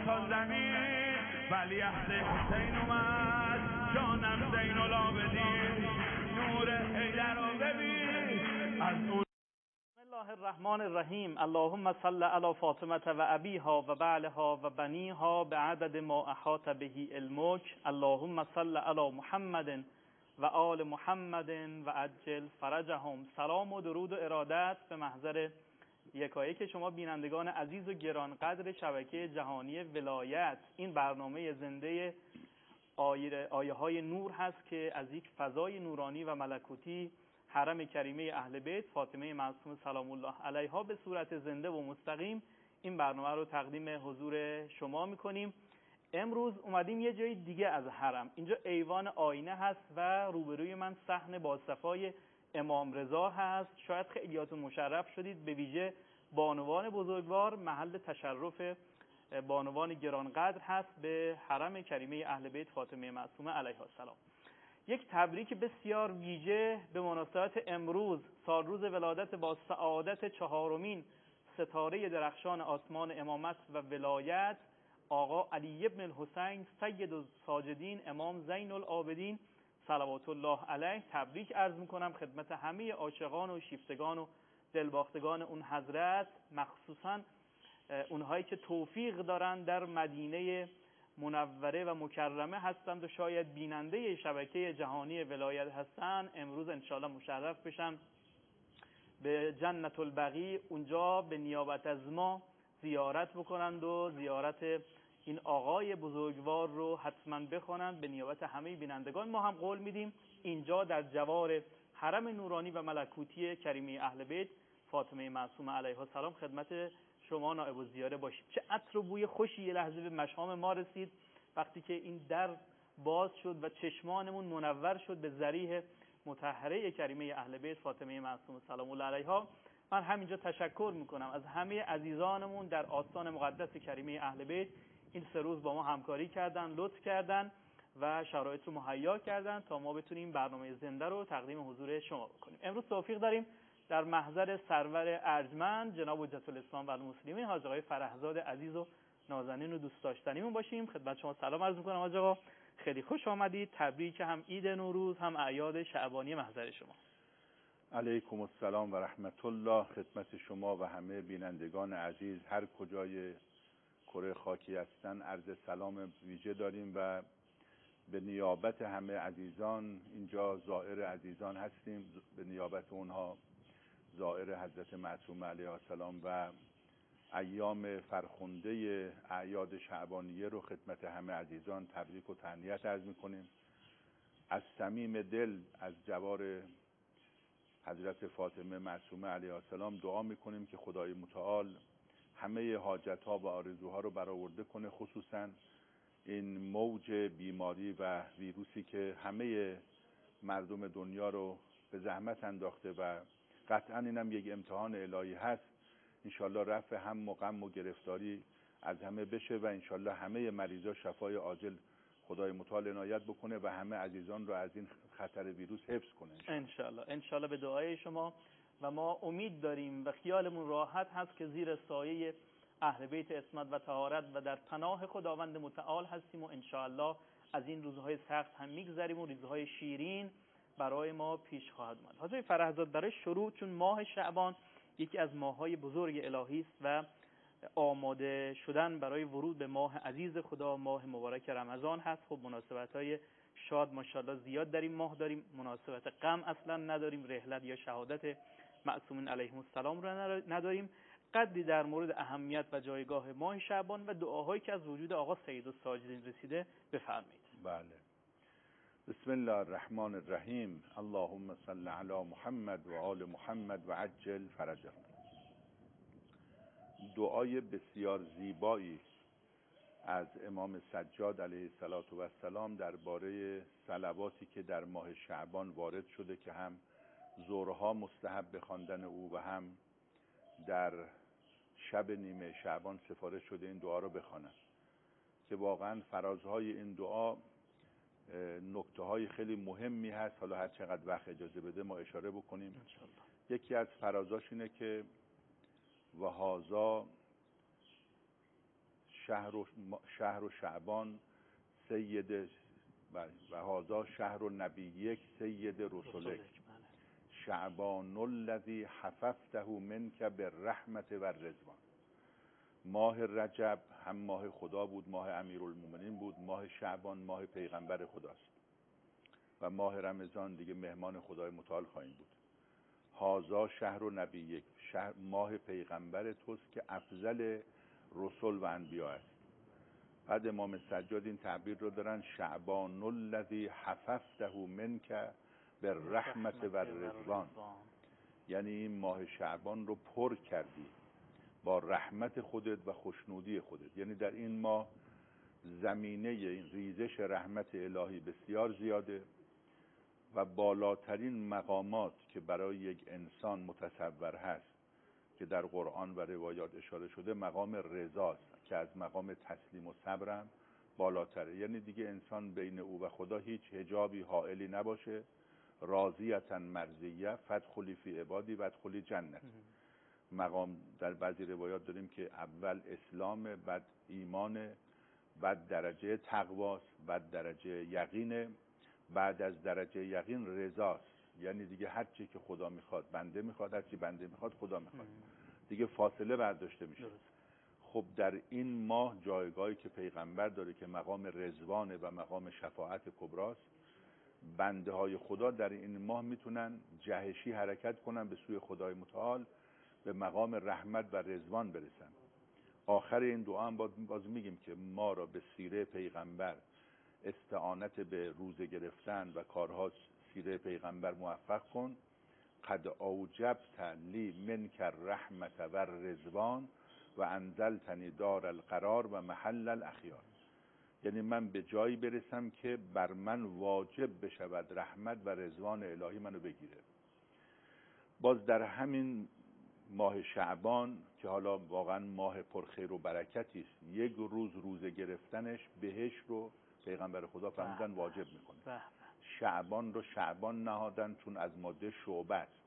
تا زمین ولی عهد حسین اومد جانم زین العابدین نور حیدر رو ببین از اون. بسم الله الرحمن الرحیم. اللهم صل علی فاطمه و ابیها و بعلها و بنیها بعدد ما احاط به علمک. اللهم صل علی محمد و آل محمد و عجل فرجهم. سلام و درود و ارادت به محضر یکایک شما بینندگان عزیز و گرانقدر شبکه جهانی ولایت. این برنامه زنده آیه های نور هست که از یک فضای نورانی و ملکوتی حرم کریمه اهل بیت فاطمه معصومه سلام الله علیها به صورت زنده و مستقیم این برنامه رو تقدیم حضور شما میکنیم. امروز اومدیم یه جای دیگه از حرم. اینجا ایوان آینه هست و روبروی من صحن باصفای امام رضا هست. شاید خیلیاتون مشرف شدید، به ویژه بانوان بزرگوار. محل تشرف بانوان گرانقدر هست به حرم کریمه اهل بیت فاطمه معصومه علیها السلام. یک تبریک بسیار ویژه به مناسبت امروز سالروز ولادت با سعادت چهارمین ستاره درخشان آسمان امامت و ولایت آقا علی ابن الحسین سید الساجدین امام زین العابدین صلوات الله علیه تبریک عرض میکنم خدمت همه عاشقان و شیفتگان و دلباختگان اون حضرت، مخصوصا اونهایی که توفیق دارن در مدینه منوره و مکرمه هستند و شاید بیننده شبکه جهانی ولایت هستند. امروز انشاءالله مشرف بشن به جنت البقیع، اونجا به نیابت از ما زیارت بکنند و زیارت این آقای بزرگوار رو حتما بخونند به نیابت همه بینندگان. ما هم قول میدیم اینجا در جوار حرم نورانی و ملکوتی کریمه اهل بیت فاطمه معصومه علیها السلام خدمت شما نائب الزیاره باشیم. چه عطر و بوی خوشی یه لحظه به مشام ما رسید وقتی که این در باز شد و چشمانمون منور شد به ذریح مطهره کریمه اهل بیت فاطمه معصومه سلام الله علیها. من همینجا تشکر میکنم از همه عزیزانمون در آستان مقدس کریمه اهل بیت. این 3 روز با ما همکاری کردن، لطف کردن و شرایط رو مهیا کردن تا ما بتونیم برنامه زنده رو تقدیم حضور شما بکنیم. امروز توفیق داریم در محضر سرور ارجمند جناب حجت الاسلام و المسلمین حاج آقای فرهزاد عزیز و نازنین و دوست داشتنیمون باشیم. خدمت شما سلام عرض می‌کنم حاج آقا، خیلی خوش آمدید. تبریک هم عید نوروز هم اعیاد شعبانی محضر شما. علیکم السلام و رحمت الله خدمت شما و همه بینندگان عزیز هر کجای کره خاکی هستن عرض سلام ویژه داریم و به نیابت همه عزیزان اینجا زائر عزیزان هستیم، به نیابت اونها زائر حضرت معصومه علیها السلام و ایام فرخنده اعیاد شعبانیه رو خدمت همه عزیزان تبریک و تهنیت عرض میکنیم. از صمیم دل از جوار حضرت فاطمه معصومه علیها السلام دعا میکنیم که خدای متعال همه حاجت‌ها و آرزوها رو برآورده کنه، خصوصا این موج بیماری و ویروسی که همه مردم دنیا رو به زحمت انداخته و قطعا اینم یک امتحان الهی هست. انشالله رفع هم و غم و گرفتاری از همه بشه و انشالله همه مریضا شفای عاجل خدای متعال عنایت بکنه و همه عزیزان رو از این خطر ویروس حفظ کنه انشالله به دعای شما و ما امید داریم و خیالمون راحت هست که زیر سایه اهل بیت عصمت و طهارت و در پناه خداوند متعال هستیم و انشالله از این روزهای سخت هم میگذریم و روزهای شیرین برای ما پیش خواهد اومد. حاجی فرهزاد، برای شروع چون ماه شعبان یکی از ماه‌های بزرگ الهی است و آماده شدن برای ورود به ماه عزیز خدا، ماه مبارک رمضان هست. خب مناسبت‌های شاد ماشاءالله زیاد در این ماه داریم، مناسبت غم اصلا نداریم، رحلت یا شهادت معصومین علیهم السلام رو نداریم. قدری در مورد اهمیت و جایگاه ماه شعبان و دعاهایی که از وجود آقا سید الساجدین رسیده بفرمایید. بله. بسم الله الرحمن الرحیم. اللهم صل علی محمد و آل محمد و عجل فرجهم. دعای بسیار زیبایی از امام سجاد علیه السلام درباره صلواتی که در ماه شعبان وارد شده که هم ظهرها مستحب به خواندن او و هم در شب نیمه شعبان سفارش شده این دعا رو بخوانم که واقعا فرازهای این دعا نکته های خیلی مهمی هست. حالا هر چقدر وقت اجازه بده ما اشاره بکنیم. یکی از فرازاش اینه که و هذا شهر و شعبان سید و هذا شهر و نبیک سید رسولک شعبان الذی حففته منک بالرحمت و الرضوان. ماه رجب هم ماه خدا بود، ماه امیرالمومنین بود، ماه شعبان ماه پیغمبر خداست و ماه رمضان دیگه مهمان خدای متعال خواهیم بود. هازا شهر و نبیک، ماه پیغمبر توست که افضل رسول و انبیا است. بعد امام سجاد این تعبیر رو دارن شعبان الذی حففته منک بالرحمت و الرضوان، یعنی این ماه شعبان رو پر کردی با رحمت خودت و خوشنودی خودت. یعنی در این ماه زمینه ریزش رحمت الهی بسیار زیاده و بالاترین مقامات که برای یک انسان متصور هست که در قرآن و روایات اشاره شده مقام رضاست که از مقام تسلیم و صبرم بالاتره. یعنی دیگه انسان بین او و خدا هیچ حجابی حائلی نباشه. راضیةً مرضیه فادخلی فی عبادی وادخلی جنت. مقام در بعضی روایات داریم که اول اسلام، بعد ایمان، بعد درجه تقواست، بعد درجه یقینه، بعد از درجه یقین رضاست. یعنی دیگه هر چی که خدا میخواد بنده میخواد، هر چی بنده میخواد خدا میخواد، دیگه فاصله برداشته میشه. خب در این ماه جایگاهی که پیغمبر داره که مقام رضوانه و مقام شفاعت کبراست، بنده های خدا در این ماه میتونن جهشی حرکت کنن به سوی خدای متعال، به مقام رحمت و رضوان برسن. آخر این دعا هم باز میگیم که ما را به سیره پیغمبر، استعانت به روزه گرفتن و کارها سیره پیغمبر موفق کن. قد اوجبت لی منک الرحمت و الرضوان و انزلتنی دار القرار و محل الاخیار. یعنی من به جایی برسم که بر من واجب بشود رحمت و رضوان الهی منو بگیره. باز در همین ماه شعبان که حالا واقعا ماه پرخیر و برکتی است، یک روز روزه گرفتنش بهشت رو پیغمبر خدا فرمودن واجب میکنه. شعبان رو شعبان نهادن چون از ماده شعبه است.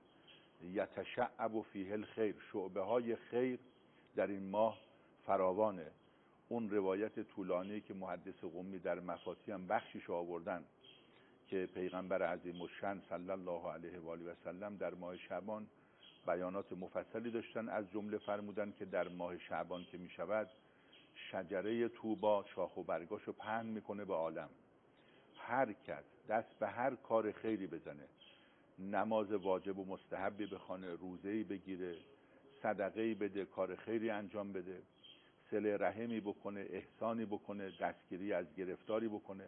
یتشعب فیه الخیر، شعبه های خیر در این ماه فراوانه. اون روایت طولانی که محدث قمی در مفاتی هم بخشیش آوردن که پیغمبر عظیم الشأن صلی الله علیه و آله و سلم در ماه شعبان بیانات مفصلی داشتن. از جمله فرمودن که در ماه شعبان که می شود شجره طوبا شاخ و برگاشو پهن میکنه به عالم. هر کس دست به هر کار خیری بزنه، نماز واجب و مستحبی بخونه، روزه‌ای بگیره، صدقه‌ای بده، کار خیری انجام بده، صله رحمی بکنه، احسانی بکنه، دستگیری از گرفتاری بکنه،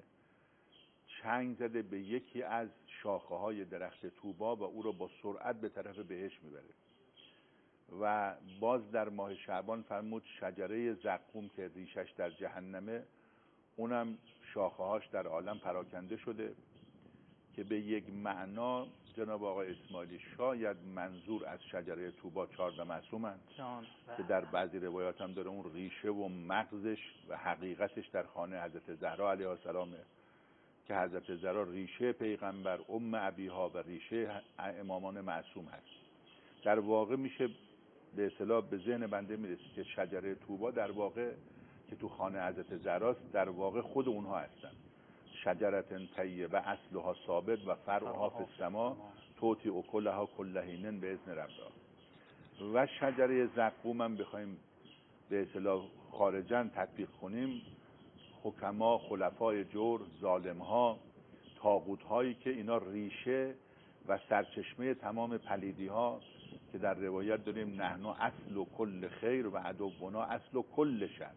چنگ زده به یکی از شاخه‌های درخت طوبا و او رو با سرعت به طرف بهشت میبره. و باز در ماه شعبان فرمود شجره زقوم که ریشش در جهنمه، اونم شاخه‌هاش در عالم پراکنده شده که به یک معنا جناب آقای اسماعیلی شاید منظور از شجره طوبا 14 معصومن که در بعضی روایات هم داره اون ریشه و مغزش و حقیقتش در خانه حضرت زهرا علیها السلامه که حضرت زهرا ریشه پیغمبر، ابیها و ریشه امامان معصوم هست. در واقع میشه به اصطلاح به ذهن بنده میرسه که شجره طوبا در واقع که تو خانه حضرت زهراست در واقع خود اونها هستن. شجرة طیبه اصلها ثابت و فرعها فی السما توتی اکلها کل حین باذن ربها. و شجره زقوم هم بخوایم به اصطلاح خارجاً تطبیق کنیم، حکما، خلفای جور، ظالم‌ها، طاغوت‌هایی که اینا ریشه و سرچشمه تمام پلیدی‌ها که در روایت داریم نحن اصل و کل خیر و عدونا اصل و کل شر.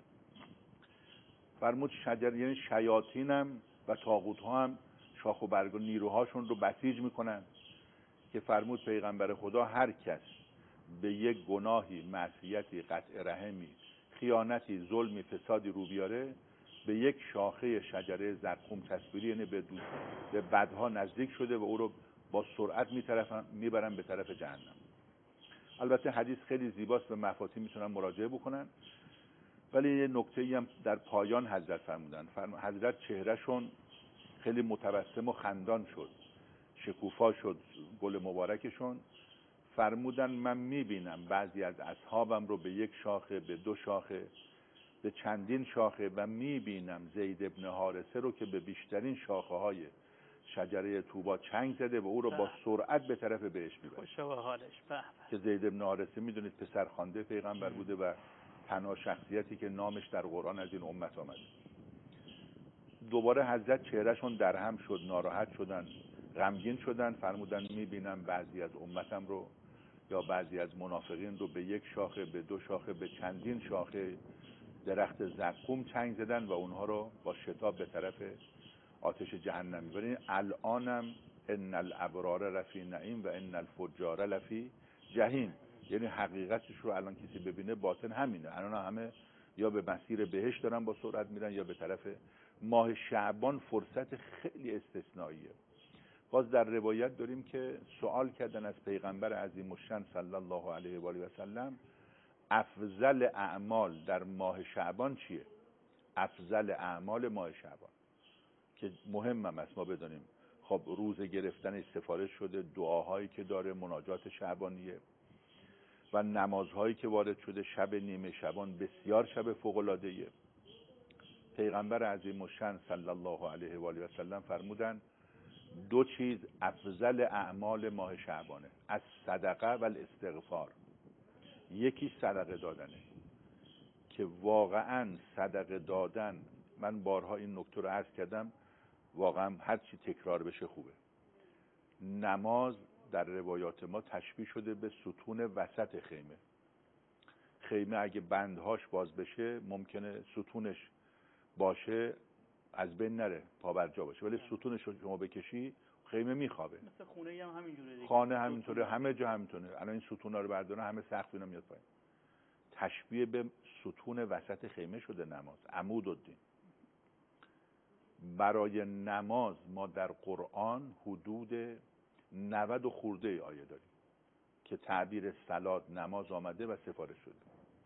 فرمود شجر یعنی شیاطینم و طاغوت‌ها هم شاخ و برگ و نیروهاشون رو بسیج میکنن که فرمود پیغمبر خدا هر کس به یک گناهی، معصیتی، قطع رحمی، خیانتی، ظلمی، فسادی رو بیاره، به یک شاخه شجره زقوم چسبیده، یعنی به بدها نزدیک شده و او رو با سرعت میبرن به طرف جهنم. البته حدیث خیلی زیباست، به مفاتی میتونن مراجعه بکنن، ولی یه نکته‌ای هم در پایان حضرت فرمودن. حضرت چهرهشون خیلی متبسم و خندان شد، شکوفا شد گل مبارکشون. فرمودن من میبینم بعضی از اصحابم رو به یک شاخه، به دو شاخه به چندین شاخه و میبینم زید ابن حارثه رو که به بیشترین شاخه های شجره طوبا چنگ زده و او رو با سرعت به طرف بهش میبره. خوشا به حالش. که زید ابن حارثه میدونید پسرخوانده پیغمبر بوده و تنها شخصیتی که نامش در قرآن از این امت آمده. دوباره حضرت چهرهشون درهم شد، ناراحت شدن، غمگین شدن، فرمودن میبینم بعضی از امتم رو یا بعضی از منافقین رو به یک شاخه، به دو شاخه، به چندین شاخه درخت زقوم چنگ زدن و اونها رو با شتاب به طرف آتش جهنم میبرن. الانم ان الابرار لفی نعیم و ان الفجار لفی جهیم. یعنی حقیقتش رو الان کسی ببینه باطن همینه. الان همه یا به مسیر بهشت دارن با سرعت میرن یا به طرف. ماه شعبان فرصت خیلی استثنائیه. باز در روایت داریم که سوال کردن از پیغمبر عظیم الشان صلی الله علیه و آله و سلم افضل اعمال در ماه شعبان چیه؟ افضل اعمال ماه شعبان که مهمم است ما بدانیم. خب روزه گرفتن سفارش شده، دعاهایی که داره، مناجات شعبانیه و نمازهایی که وارد شده. شب نیمه شعبان بسیار شب فوق‌العاده‌ایه. پیغمبر عظیم الشان صلی الله علیه و آله و سلم فرمودن دو چیز افضل اعمال ماه شعبانه، از صدقه و الاستغفار. یکی صدقه دادنه که واقعا صدقه دادن، من بارها این نکته رو عرض کردم، واقعا هر چی تکرار بشه خوبه. نماز در روایات ما تشبیه شده به ستون وسط خیمه. خیمه اگه بندهاش باز بشه ممکنه ستونش باشه از بین نره، پا بر جا باشه، ولی ستونش رو شما بکشی خیمه میخوابه. مثل خونه هم همینجوره دیگه. خانه همینطوره، همه جا همینطوره. الان این ستونا رو بردارن همه سقف اینا میاد پایین. تشبیه به ستون وسط خیمه شده نماز، عمود الدین. برای نماز ما در قرآن حدود 90 خورده آیه داریم که تعبیر صلات نماز آمده و سفارش شده.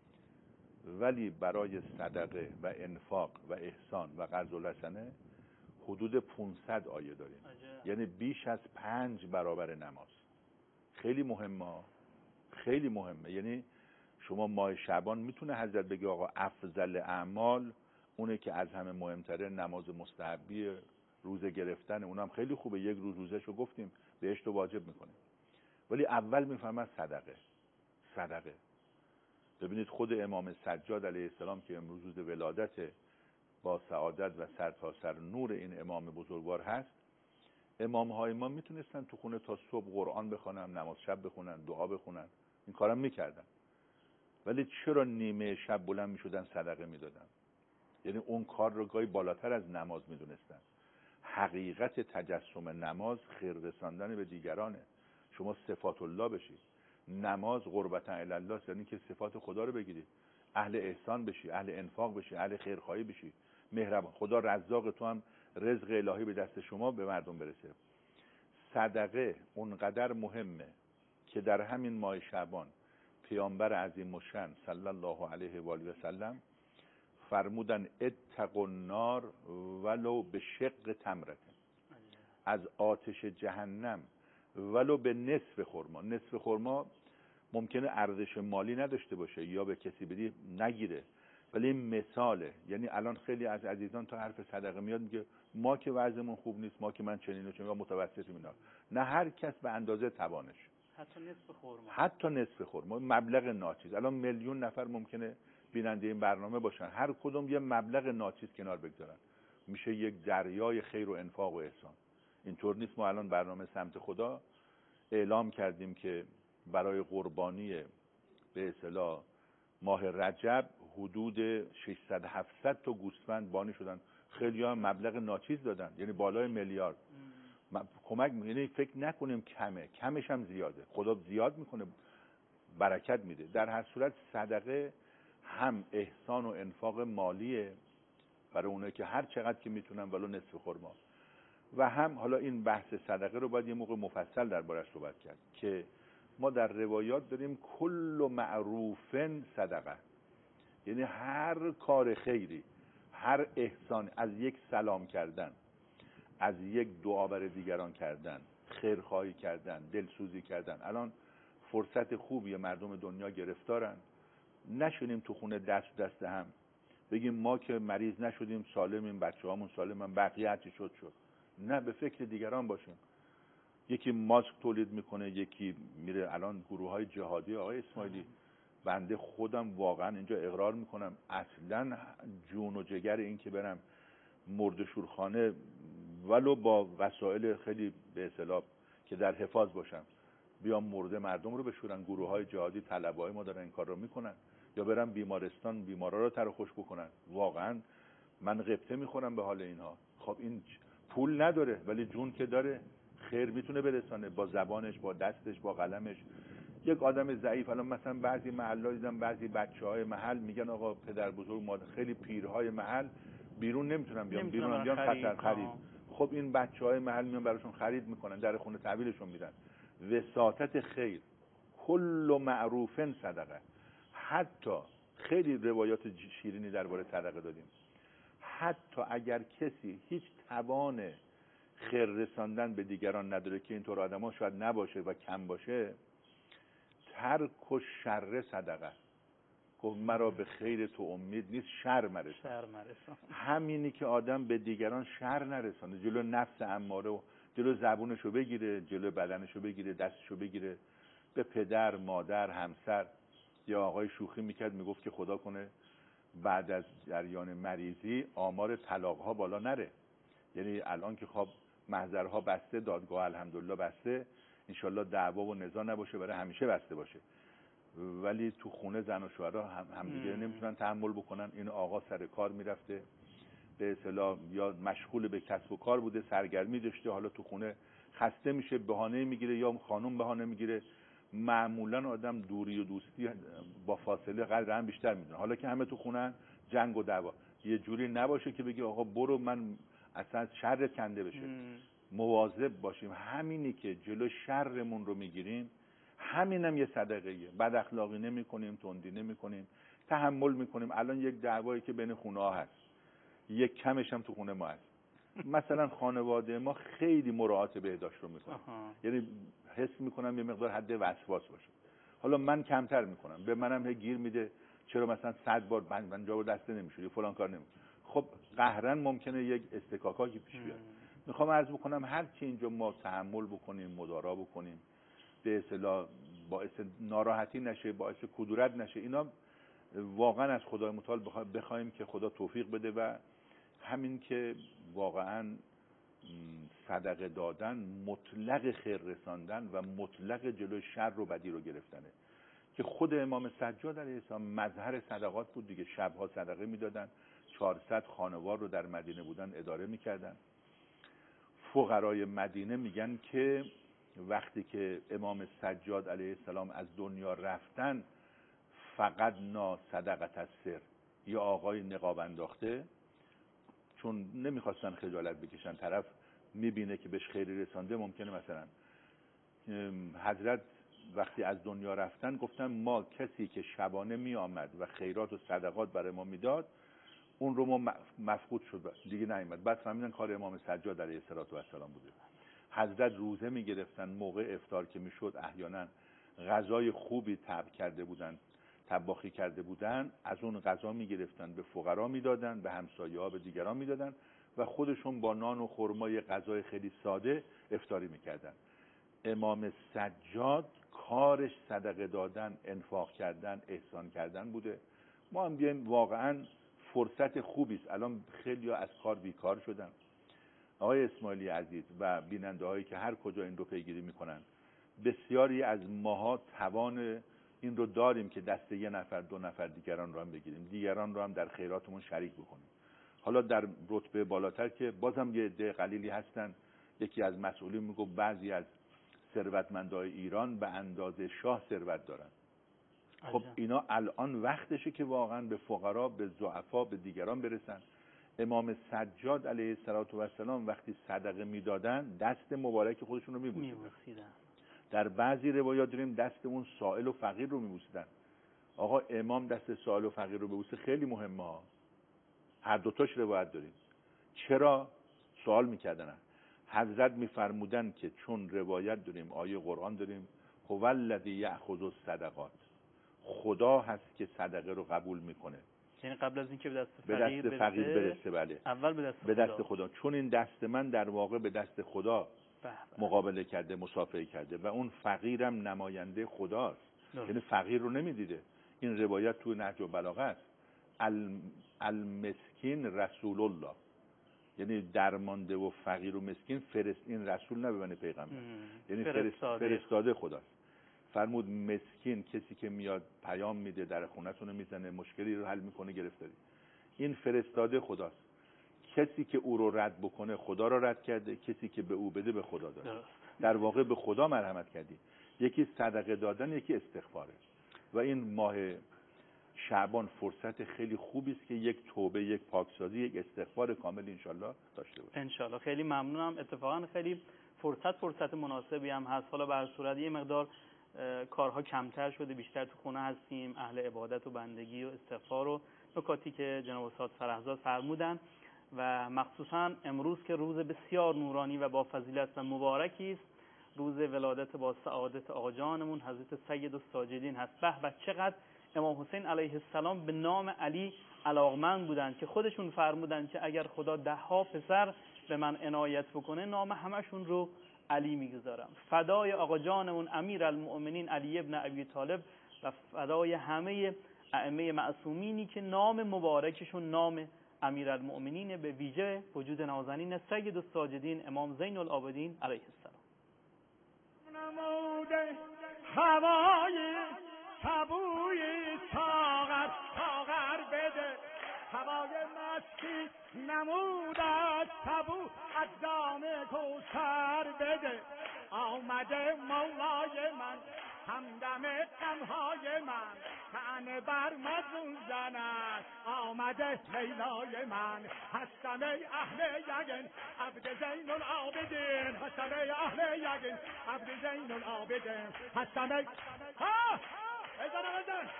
ولی برای صدقه و انفاق و احسان و قرض الحسنه حدود 500 آیه داریم. یعنی بیش از 5 برابر نماز. خیلی مهمه، خیلی مهمه. یعنی شما ماه شعبان میتونه حضرت بگه آقا افضل اعمال اونه که از همه مهمتره نماز مستحبی، روزه گرفتن، اونم خیلی خوبه، یک روز روزشو گفتیم بهشت رو واجب میکنه. ولی اول میفهمن صدقه. ببینید خود امام سجاد علیه السلام که امروز روز ولادت با سعادت و سر نور این امام بزرگوار هست، امام های ما میتونستن تو خونه تا صبح قرآن بخونن، نماز شب بخونن، دعا بخونن، این کارم میکردن. ولی چرا نیمه شب بلند میشدن صدقه میدادن؟ یعنی اون کار رو گاهی بالاتر از نماز میدونستن. حقیقت تجسم نماز خیر رساندن به دیگرانه. شما صفات الله بشید. نماز قربت الی الله، یعنی که صفات خدا رو بگیرید، اهل احسان بشی، اهل انفاق بشی، اهل خیرخواهی بشی، مهربان. خدا رزاق، تو هم رزق الهی به دست شما به مردم برسه. صدقه اونقدر مهمه که در همین ماه شعبان پیامبر عظیم الشان صلی الله علیه و آله و سلم فرمودن اتقوا النار ولو به شق تمره، از آتش جهنم ولو به نصف خرما. نصف خرما ممکنه ارزش مالی نداشته باشه یا به کسی بدی نگیره، ولی مثاله. یعنی الان خیلی از عزیزان تا حرف صدقه میاد میگه ما که وضعمون خوب نیست، ما که من چنین و چنین، متوسطیم اینا. نه، هر کس به اندازه توانش. حتی نصف خرما مبلغ ناچیز. الان میلیون نفر ممکنه بیننده این برنامه باشن، هر کدوم یه مبلغ ناچیز کنار بگذارن، میشه یک دریای خیر و انفاق و احسان. اینطور نیست؟ ما الان برنامه سمت خدا اعلام کردیم که برای قربانی به اصطلاح ماه رجب حدود 600-700 تا گوسفند بانی شدن. خیلی ها مبلغ ناچیز دادن، یعنی بالای میلیارد کمک. یعنی فکر نکنیم کمه، کمش هم زیاده. خدا زیاد میکنه، برکت میده. در هر صورت صدقه هم احسان و انفاق مالیه برای اونایی که هر چقدر که میتونن ولو نصف خرما، و هم حالا این بحث صدقه رو باید یه موقع مفصل دربارش صحبت کرد که ما در روایات داریم کل معروف صدقه. یعنی هر کار خیری، هر احسان، از یک سلام کردن، از یک دعا برای دیگران کردن، خیرخواهی کردن، دلسوزی کردن. الان فرصت خوبیه، مردم دنیا گرفتارن، نشینیم تو خونه دست هم بگیم ما که مریض نشدیم، سالمیم، بچه‌هامون سالمن، بقیه هرچی شد. نه، به فکر دیگران باشیم. یکی ماسک تولید میکنه، یکی میره. الان گروه‌های جهادی آقای اسماعیلی، بنده خودم واقعا اینجا اقرار میکنم اصلا جون و جگر این که برم مرده‌شورخانه ولو با وسایل خیلی به اصطلاح که در حفاظ باشم بیام مرده مردم رو بشورن. گروه‌های جهادی طلبه‌های ما دارن این کار رو میکنن. یا برم بیمارستان بیمارا رو تر و خوش بکنن. واقعا من غبطه میخورم به حال اینها. خب این پول نداره ولی جون که داره، خیر میتونه برسانه با زبانش، با دستش، با قلمش. یک آدم ضعیف، الان مثلا بعضی محلا دیدم بعضی بچه‌های محل میگن آقا پدر بزرگ مادر، خیلی پیرهای محل بیرون نمیتونن بیان، بیرون بیان خطر خرید. خب این بچه‌های محل میان براشون خرید میکنن، در خونه تحویلشون میدن. وساطت خیر، کل معروف صدقه. حتی خیلی روایات شیرینی درباره صدقه دادیم. حتی اگر کسی هیچ توان خیر رساندن به دیگران نداره که اینطور آدما شاید نباشه و کم باشه، ترک و شر صدقه. گفت مرا به خیر تو امید نیست، شر مرسان. همینی که آدم به دیگران شر نرسانه، جلو نفس اماره و جلو زبونشو بگیره، جلو بدنشو بگیره، دستشو بگیره. به پدر، مادر، همسر. یا آقای شوخی میکرد میگفت که خدا کنه بعد از جریان مریضی آمار طلاق‌ها بالا نره. یعنی الان که خب محضرها بسته، دادگاه الحمدلله بسته، انشالله دعوا و نزاع نباشه، برای همیشه بسته باشه. ولی تو خونه زن و شوهرها همدیگه نمیتونن تحمل بکنن. این آقا سر کار میرفته به اصطلاح یا مشغول به کسب و کار بوده، سرگرمی داشته، حالا تو خونه خسته میشه، بهانه میگیره یا خانم بهانه میگیره. معمولا آدم دوری و دوستی با فاصله قدر هم بیشتر میدونه. حالا که همه تو خونه جنگ و دعوا، یه جوری نباشه که بگی آقا برو من اصلا شر کنده بشه. مواظب باشیم. همینی که جلو شرمون رو میگیریم همینم یه صدقه‌ایه. بد اخلاقی نمی‌کنیم، تندی نمی‌کنیم، تحمل می‌کنیم. الان یک دعوایی که بین خونه‌ها هست، یک کمش هم تو خونه ما هست. مثلا خانواده ما خیلی مراعات بهداشت رو می‌کنه. یعنی حس می‌کنم یه مقدار حد وسواس باشه. حالا من کمتر می‌کنم. به منم هی گیر میده چرا مثلا 100 بار من جا و دسته نمی‌شوری، فلان کار نمی‌کنی. خب قهرن ممکنه یک استکاکایی پیش بیاد. میخوام عرض بکنم هر چی اینجا ما تحمل بکنیم، مدارا بکنیم، به اصطلاح باعث ناراحتی نشه، باعث کدورت نشه، اینا واقعا از خدای متعال بخوایم که خدا توفیق بده. و همین که واقعا صدقه دادن مطلق خیر رساندن و مطلق جلوی شر و بدی رو گرفتنه. که خود امام سجاد علیه السلام مظهر صدقات بود دیگه. شبها صدقه میدادن، 400 خانوار رو در مدینه بودن اداره میکردن. فقرای مدینه میگن که وقتی که امام سجاد علیه السلام از دنیا رفتن، فقط صدقت السر، یا آقای نقاب انداخته، چون نمیخواستن خجالت بکشن، طرف میبینه که بهش خیری رسانده. ممکنه مثلا حضرت وقتی از دنیا رفتن گفتن ما کسی که شبانه میآمد و خیرات و صدقات برای ما میداد، اون رو ما مفقود شد دیگه نیامد. بعد فهمیدن کار امام سجاد علیه السلام بوده. حضرت روزه میگرفتن، موقع افطار که میشد احیانا غذای خوبی طباخی کرده بودن، از اون غذا میگرفتن به فقرا میدادن، به همسایه‌ها، به دیگران میدادن و خودشون با نان و خرما غذای خیلی ساده افطاری میکردن. امام سجاد کارش صدقه دادن، انفاق کردن، احسان کردن بوده. ما هم بیایم، واقعا فرصت خوبی است. الان خیلی‌ها از کار بیکار شدن. آقای اسماعیلی عزیز و بیننده هایی که هر کجا این رو پیگیری میکنن، بسیاری از ماها توان این رو داریم که دست یه نفر 2 نفر دیگران رو هم بگیریم، دیگران رو هم در خیراتمون شریک بکنیم. حالا در رتبه بالاتر که بازم یه عده قلیلی هستن. یکی از مسئولین میگه بعضی از ثروتمندای ایران به اندازه شاه ثروت دارن. خب اینا الان وقتشه که واقعا به فقرا، به ضعفا، به دیگران برسن. امام سجاد علیه السلام وقتی صدقه میدادن دست مبارک خودشون رو میبوسیدن. در بعضی روایات داریم دست اون سائل و فقیر رو میبوسیدن. آقا امام دست سائل و فقیر رو ببوسه خیلی مهمه ها. هر دوتاش روایت داریم. چرا؟ سوال میکردن. حضرت میفرمودن که چون روایت داریم، آیه قرآن داریم، هو الذی یأخذ الصدقات، خدا هست که صدقه رو قبول میکنه. یعنی قبل از اینکه به دست فقیر برسه بله اول به دست خدا، چون این دست من در واقع به دست خدا مقابله کرده، مسافه کرده و اون فقیرم نماینده خداست. یعنی فقیر رو نمیدیده. این روایت تو نهج البلاغه است، المسکین رسول الله، یعنی درمانده و فقیر و مسکین این رسول نه به معنی پیغمبر، یعنی فرستاده خداست. فرمود مسکین کسی که میاد پیام میده، در خونتون میزنه، مشکلی رو حل میکنه، گرفتاری، این فرستاده خداست. کسی که او رو رد بکنه خدا رو رد کرده، کسی که به او بده به خدا داده. در واقع به خدا مرحمت کردی. یکی صدقه دادن، یکی استغفاره. و این ماه شعبان فرصت خیلی خوبی است که یک توبه، یک پاکسازی، یک استغفار کامل انشالله داشته باشیم. انشالله. خیلی ممنونم. اتفاقا خیلی فرصت مناسبی هم هست. حالا به هر صورت یه مقدار کارها کمتر شده، بیشتر تو خونه هستیم، اهل عبادت و بندگی و استغفار و نکاتی که جناب استاد فرهزاد فرمودن و مخصوصا امروز که روز بسیار نورانی و با فضیلت و مبارکی است، روز ولادت با سعادت آقا جانمون حضرت سید الساجدین هست. به چقدر امام حسین علیه السلام به نام علی علاقمند بودند که خودشون فرمودند که اگر خدا 10 پسر به من عنایت بکنه نام همشون رو علی میگذارم. فدای آقا جانمون امیرالمؤمنین علی ابن ابی طالب و فدای همه ائمه معصومینی که نام مبارکشون نام امیرالمؤمنین، به ویژه وجود نازنین سید الساجدین امام زین العابدین علیه السلام. نموده هوای سبوی ساغر بده، هوای مستی نمود از سبو از دام کوثر بده. آمده مولای من همدم غمهای من، طعنه بر مظلوم زند. آمده لیلای من هستم ای اهل یقین عبد زین العابدین، هستم ای اهل یقین عبد زین العابدین، هستم ای بزن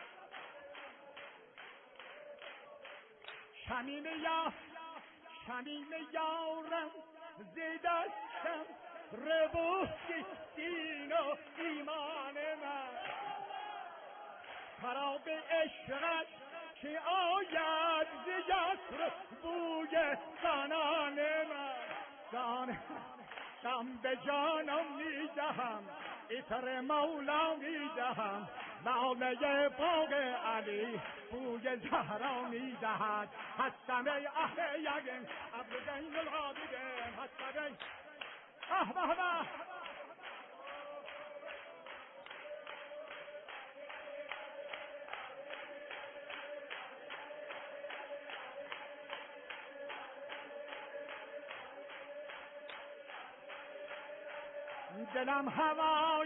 شمیم یارم زیدستم ربوسی دین و ایمان من، خراب عشقت که آید زیاد بوی سنان من. دم به جانم میدهم ایتر مولا میدهم، لاله باغ علی بوی زهرا میدهد. هستم ای اهل یقین عبد زین العابدین، هستم ای دلم هوای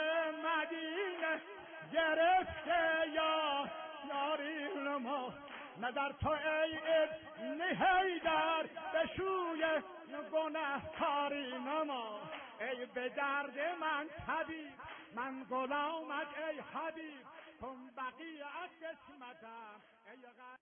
مدینه گرفته یا نارین ما، نظر تو ای ابن حیدر به شوی گناه کاری نما. ای به درد من طبیب من غلامت ای حبیب، کن بقیه از قسمتم ای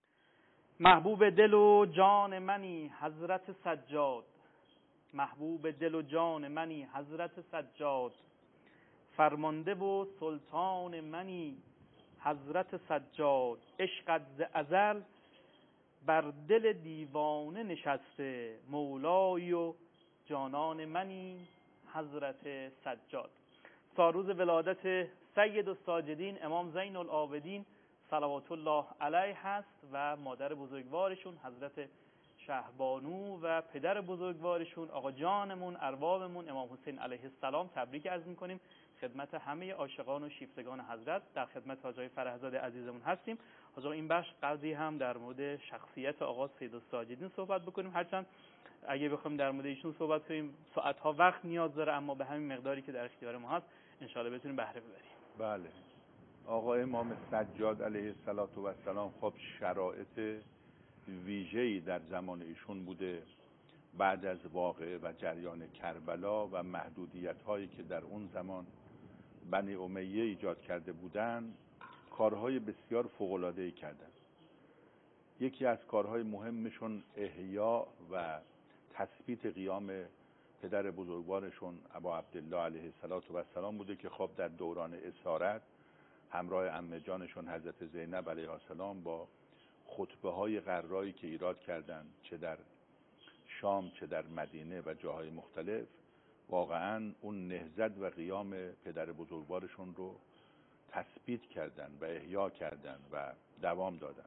محبوب دل و جان منی حضرت سجاد، محبوب دل و جان منی حضرت سجاد، فرمانده و سلطان منی حضرت سجاد. عشقت ز ازل بر دل دیوانه نشسته، مولای و جانان منی حضرت سجاد. سالروز ولادت سید الساجدین امام زین العابدین صلوات الله علیه هست و مادر بزرگوارشون حضرت شهبانو و پدر بزرگوارشون آقا جانمون اربابمون امام حسین علیه السلام تبریک عرض می‌کنیم خدمت همه عاشقان و شیفتگان حضرت. در خدمت حاج آقای فرهزاد عزیزمون هستیم. حاج آقا این بخش قضیه هم در مورد شخصیت آقا سید الساجدین صحبت بکنیم، هرچند اگه بخوایم در مورد ایشون صحبت کنیم ساعت‌ها وقت نیاز داره، اما به همین مقداری که در اختیار ما هست ان شاءالله بتونیم بهره ببریم. بله. آقا امام سجاد علیه السلام خب شرایط ویژه‌ای در زمان ایشون بوده بعد از واقعه و جریان کربلا و محدودیت‌هایی که در اون زمان بنی امیه ایجاد کرده بودن، کارهای بسیار فوق‌العاده‌ای کردن. یکی از کارهای مهمشون احیا و تثبیت قیام پدر بزرگوارشون ابا عبدالله علیه السلام بوده که خب در دوران اسارت همراه عمه جانشون حضرت زینب علیها السلام با خطبه های قرایی که ایراد کردن، چه در شام چه در مدینه و جاهای مختلف، واقعا اون نهضت و قیام پدر بزرگوارشون رو تثبیت کردن و احیا کردن و دوام دادن.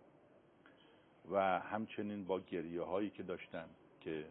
و همچنین با گریه هایی که داشتن که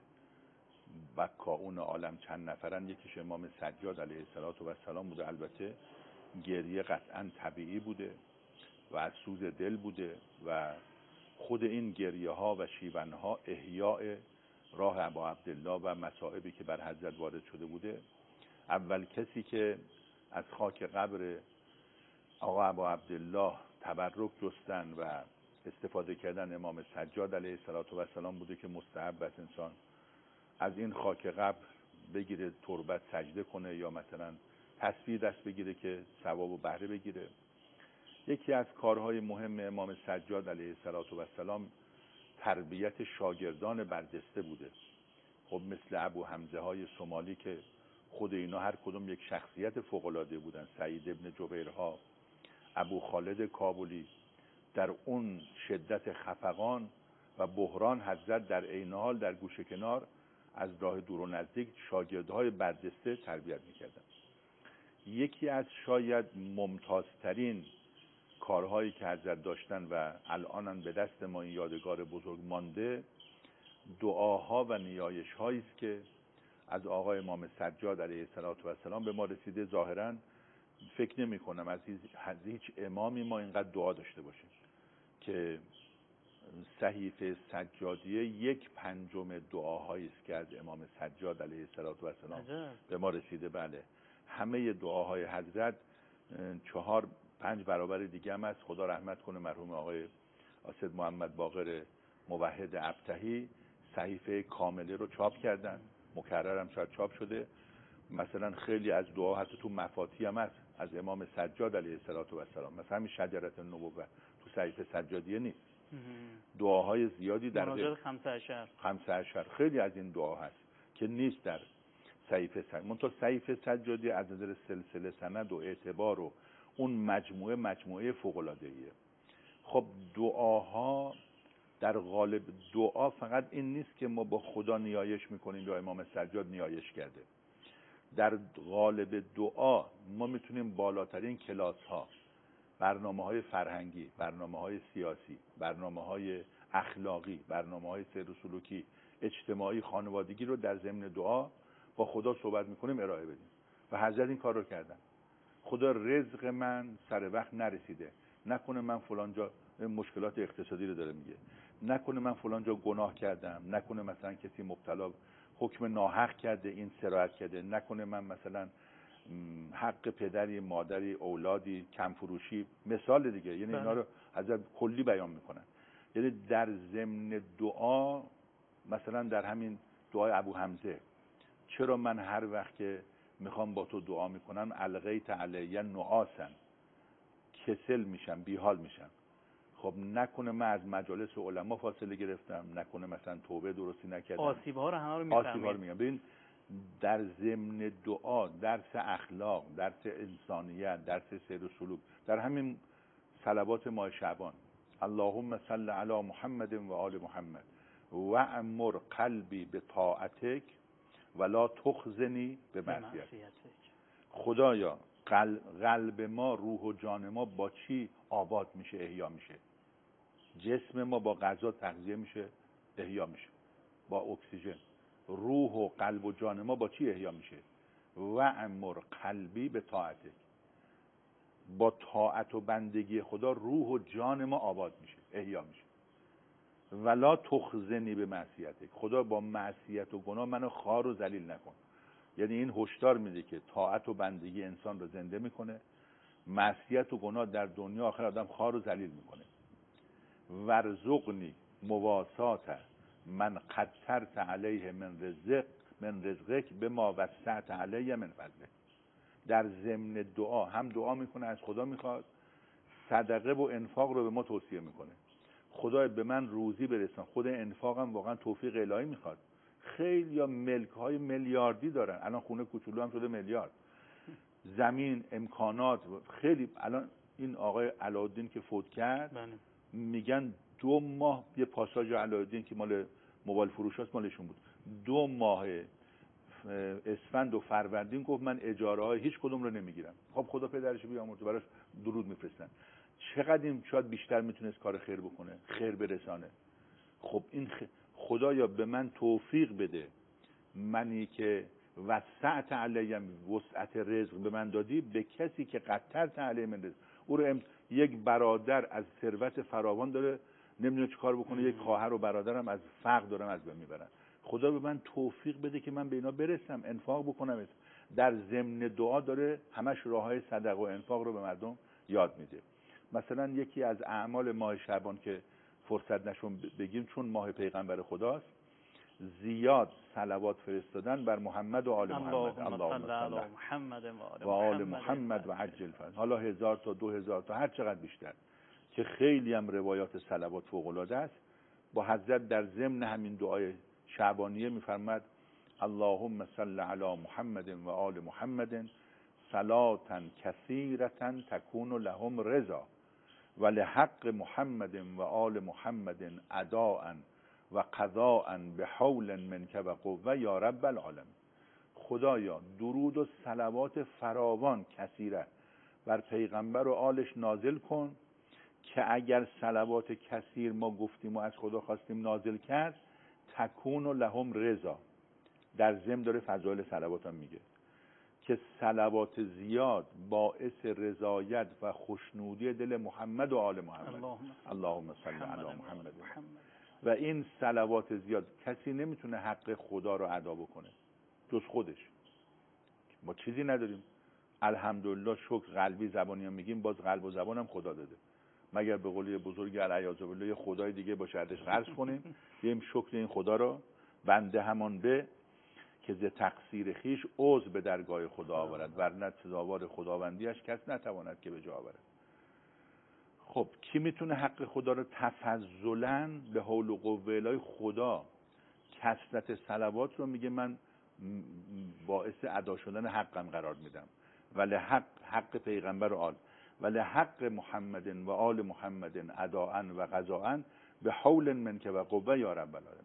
بکاؤون عالم چند نفرن، یکیش امام سجاد علیه السلام بوده. البته گریه قطعا طبیعی بوده و از سوز دل بوده و خود این گریه ها و شیون ها احیاء راه ابا عبدالله و مصائبی که بر حضرت وارد شده بوده. اول کسی که از خاک قبر آقا ابا عبدالله تبرک جستن و استفاده کردن امام سجاد علیه السلام بوده که مستحب است انسان از این خاک قبر بگیره، تربت سجده کنه یا مثلا تسبیح دست بگیره که ثواب و بهره بگیره. یکی از کارهای مهم امام سجاد علیه السلام تربیت شاگردان برجسته بوده. خب مثل ابو حمزه های صومالی که خود اینا هر کدوم یک شخصیت فوق‌العاده بودن، سعید ابن جبیرها، ابو خالد کابلی، در اون شدت خفقان و بحران حضرت در عین حال در گوشه کنار از راه دور و نزدیک شاگردهای برجسته تربیت میکردن. یکی از شاید ممتازترین کارهایی که حضرت داشتن و الانم به دست ما این یادگار بزرگ مانده، دعاها و نیایش هایی است که از آقای امام سجاد علیه السلام به ما رسیده. ظاهرا فکر نمی کنم از هیچ امامی ما اینقدر دعا داشته باشیم که صحیفه سجادیه 1/5 دعاهایی است که از امام سجاد علیه السلام به ما رسیده. بله، همه دعاهای حضرت 4-5 برابر دیگه هم است. خدا رحمت کنه مرحوم آقای اسد محمد باقر موحد ابطحی صحیفه کامله رو چاپ کردن، مکرر هم شاید چاپ شده. مثلا خیلی از دعا حتی تو مفاتیح هم هست از امام سجاد علیه السلام، مثلا همین شجرة النبوة تو صحیفه سجادیه نیست. دعاهای زیادی در مناجات 15 خیلی از این دعا هست که نیست در صحیفه سجادیه. منتها صحیفه سجادیه از نظر سلسله سند و اعتبار و اون مجموعه فوق‌العاده‌ایه. خب دعاها در قالب دعا فقط این نیست که ما با خدا نیایش میکنیم یا امام سجاد نیایش کرده. در قالب دعا ما میتونیم بالاترین کلاس ها، برنامه‌های فرهنگی، برنامه‌های سیاسی، برنامه‌های اخلاقی، برنامه‌های سیر و سلوکی، اجتماعی، خانوادگی رو در ضمن دعا با خدا صحبت میکنیم ارائه بدیم و حضرت این کار رو کردن. خدا رزق من سر وقت نرسیده، نکنه من فلان جا مشکلات اقتصادی رو داره میگه، نکنه من فلان جا گناه کردم، نکنه مثلا کسی مبتلا حکم ناحق کرده این سرایت کرده، نکنه من مثلا حق پدری، مادری، اولادی، کم فروشی، مثال دیگه. یعنی اینا رو حضرت کلی بیان میکنن. یعنی در ضمن دعا، مثلا در همین دعای ابو حمزه، چرا من هر وقت که میخوام با تو دعا میکنم القیت علی نعاسا، کسل میشم، بیحال میشم. خب نکنه من از مجالس علما فاصله گرفتم، نکنه مثلا توبه درستی نکردم، آسیب‌ها رو همه رو میفهمیم. ببین در ضمن دعا درس اخلاق، درس انسانیت، درس سیر و سلوک، در همین صلوات ماه شعبان، اللهم صل علی محمد و آل محمد و امر قلبی به طاعتک ولا تخزنی به معصیتک. خدایا قلب ما، روح و جان ما با چی آباد میشه، احیا میشه؟ جسم ما با غذا تغذیه میشه، احیا میشه با اکسیژن. روح و قلب و جان ما با چی احیا میشه؟ و امر قلبی به طاعتک، با طاعت و بندگی خدا روح و جان ما آباد میشه، احیا میشه. ولا تخزنی به معصیتک، خدا با معصیت و گناه منو خوار و ذلیل نکن. یعنی این هشدار میده که طاعت و بندگی انسان رو زنده میکنه، معصیت و گناه در دنیا آخر آدم خوار و ذلیل میکنه. ورزقنی مواسات من قدرت علیه من رزقک به ما وسعت علیه من فضلک. در ضمن دعا هم دعا میکنه، از خدا میخواد، صدقه و انفاق رو به ما توصیه میکنه. خدای به من روزی برسان. خود انفاقم واقعا توفیق الهی میخواد. خیلی یا ملک های میلیاردی دارن، الان خونه کوچولو هم شده میلیارد، زمین، امکانات خیلی. الان این آقای علاءالدین که فوت کرد، میگن 2 ماه یه پاساژ علاءالدین که مال موبایل فروش هست مالشون بود، 2 ماه اسفند و فروردین گفت من اجاره های هیچ کدوم رو نمیگیرم. خب خدا پدرش بیامرزه، براش درود میفرستن. چقدر این شاید بیشتر میتونست کار خیر بکنه، خیر برسانه. خب این خدایا به من توفیق بده، منی که وسعت علیم وسعت رزق به من دادی، به کسی که قطرت علی من رزق. او رو یک برادر از ثروت فراوان داره نمیدونه چه کار بکنه، یک خواهر و برادرم از فقر دارم از بین میبرن. خدا به من توفیق بده که من به اینا برسم، انفاق بکنم. در ضمن دعا داره همش راههای صدقه و انفاق رو به مردم یاد میده. مثلا یکی از اعمال ماه شعبان که فرصت نشون بگیم چون ماه پیغمبر خداست، زیاد صلوات فرستادن بر محمد و آل محمد. اللهم صل علی محمد و آل محمد و عجل فرج. حالا 1000 تا 2000 تا هر چقدر بیشتر، که خیلی هم روایات صلوات فوق العاده است. با حضرت در ضمن همین دعای شعبانیه میفرماد اللهم صل علی محمد و آل محمد صلاة کثیرة تکون لهم رضا و لحق محمد و آل محمد اداء و قضاء به حول منک و قوه یا رب العالمین. خدایا درود و صلوات فراوان کثیره بر پیغمبر و آلش نازل کن که اگر صلوات کثیر ما گفتیم و از خدا خواستیم نازل کرد، تکون لهم رضا. در ضمن داره فضایل صلوات هم میگه که صلوات زیاد باعث رضایت و خوشنودی دل محمد و آل محمد. اللهم صل علی محمد. و این صلوات زیاد کسی نمیتونه حق خدا رو ادا بکنه جز خودش. ما چیزی نداریم، الحمدلله، شکر قلبی زبانی هم میگیم، باز قلب و زبان هم خدا داده. مگر به قولی بزرگ العیاذ بالله یه خدای دیگه باشه ازش قرض کنیم بیم شکر این خدا رو. بنده همان به که ز تقصیر خیش عذر به درگاه خدا آورد، ورنه سزاوار خداوندیش کس نتواند که به جا آورد. خب کی میتونه حق خدا رو تفضلاً به حول و قوه الهی خدا کثرت صلوات رو میگه من باعث ادا شدن حقم قرار میدم، ولی حق پیغمبر و آل ولی حق محمد و آل محمد اداء و قضاء به حول منک و قوه یا رب العالمین.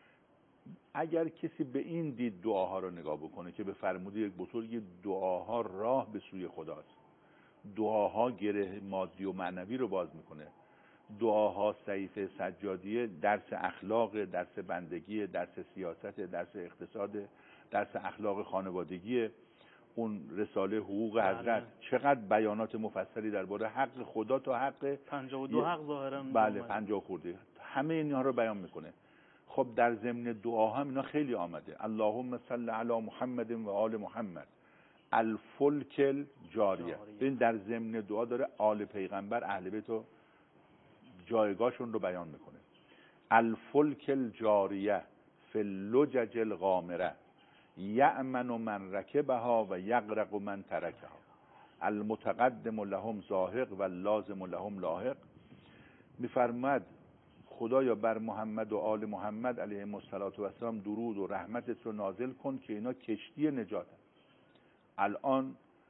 اگر کسی به این دید دعاها رو نگاه بکنه که به فرموده یک بزرگ دعاها راه به سوی خداست، دعاها گره مادی و معنوی رو باز میکنه، دعاها صحیفه سجادیه، درس اخلاق، درس بندگی، درس سیاست، درس اقتصاد، درس اخلاق خانوادگی، اون رساله حقوق حضرت، چقدر بیانات مفصلی درباره حق خدا تا حق 52 حق ظاهرا، بله 50 خورده، همه اینها رو بیان میکنه. خب در ضمن دعا هم اینا خیلی آمده. اللهم صل علی محمد و آل محمد الفلک الجاریه. این در ضمن دعا داره آل پیغمبر اهل بیت و جایگاهشون رو بیان میکنه. الفلک الجاریه فی اللجج الغامره یأمن من رکبها و یغرق من ترکها المتقدم لهم زاهق و لازم لهم لاحق. میفرماد خدایا بر محمد و آل محمد علیهم السلام درود و رحمتت رو نازل کن که اینا کشتی نجات هست. الان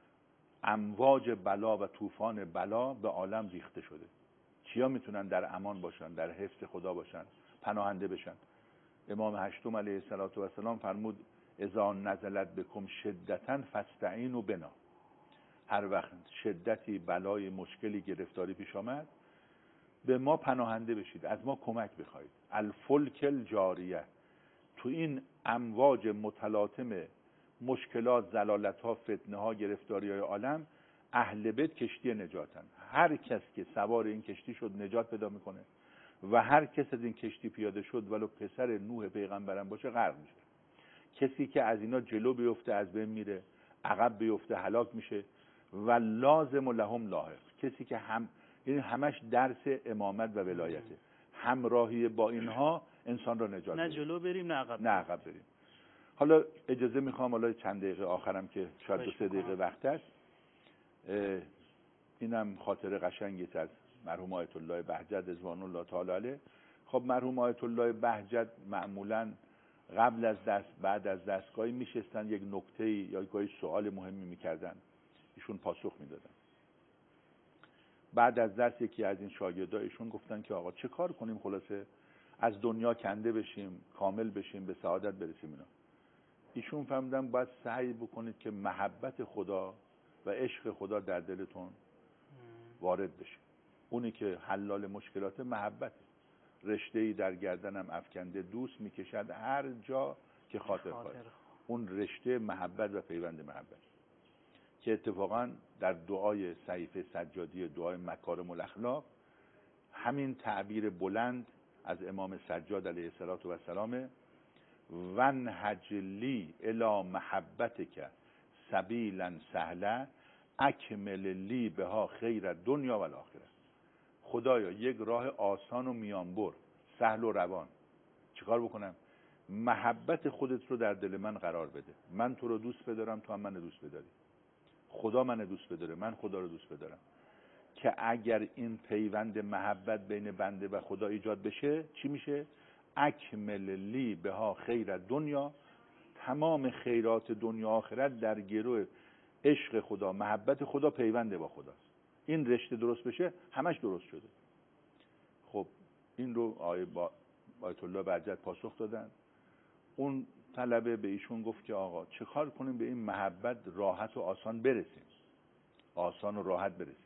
امواج بلا و طوفان بلا به عالم ریخته شده، چیا میتونن در امان باشن، در حفظ خدا باشن، پناهنده بشن؟ امام هشتم علیه السلام فرمود اذا نزلت بکم شدتن فاستعینوا بنا. هر وقت شدتی، بلای، مشکلی، گرفتاری پیش آمد به ما پناهنده بشید، از ما کمک بخواید. الفلک الجاریه. تو این امواج متلاطم مشکلات، زلالت‌ها، فتنه‌ها، گرفتاری‌های عالم، اهل بیت کشتی نجاتن. هر کس که سوار این کشتی شد نجات پیدا میکنه و هر کس از این کشتی پیاده شد ولو پسر نوح پیغمبرم باشه غرق میشه. کسی که از اینا جلو بیفته از بین میره، عقب بیفته هلاک میشه. و لازم لهم لاحق. کسی که یعنی همش درس امامت و ولایته، همراهی با اینها انسان را نجات نه جلو بریم نه عقب بریم. حالا اجازه میخوام حالا چند دقیقه آخرم که شاید 2-3 دقیقه وقت است، اینم خاطره قشنگی از مرحوم آیت الله بهجت رضوان الله تعالی علیه. خب مرحوم آیت الله بهجت معمولا قبل از بعد از دستگاهی میشستن، یک نکته یا یک سوال مهمی میکردن، ایشون پاسخ میدادن. بعد از درس یکی از این شاگردایشون گفتن که آقا چه کار کنیم خلاصه از دنیا کنده بشیم، کامل بشیم، به سعادت برسیم اینا. ایشون فهمیدن باید سعی بکنید که محبت خدا و عشق خدا در دلتون وارد بشه. اونی که حلال مشکلات محبت، رشته‌ای در گردنم افکنده دوست میکشد هر جا که خاطر خواهد. اون رشته محبت و پیوند محبت که اتفاقا در دعای صحیفه سجادی، دعای مکارم الاخلاق، همین تعبیر بلند از امام سجاد علیه السلام ونهج لی الی محبتک سبیلا سهلا اکمل لی بها خیر دنیا و الاخره. خدایا یک راه آسان و میانبر، سهل و روان، چیکار بکنم؟ محبت خودت رو در دل من قرار بده. من تو رو دوست بدارم، تو هم من دوست بداری. خدا من دوست بداره، من خدا رو دوست بدارم. که اگر این پیوند محبت بین بنده و خدا ایجاد بشه چی میشه؟ اکمل لی بها خیر دنیا، تمام خیرات دنیا آخرت در گروه عشق خدا، محبت خدا، پیوند با خداست. این رشته درست بشه همش درست شده. خب این رو آیت الله بهجت پاسخ دادن. اون طلبه به ایشون گفت که آقا چه کار کنیم به این محبت راحت و آسان برسیم، آسان و راحت برسیم.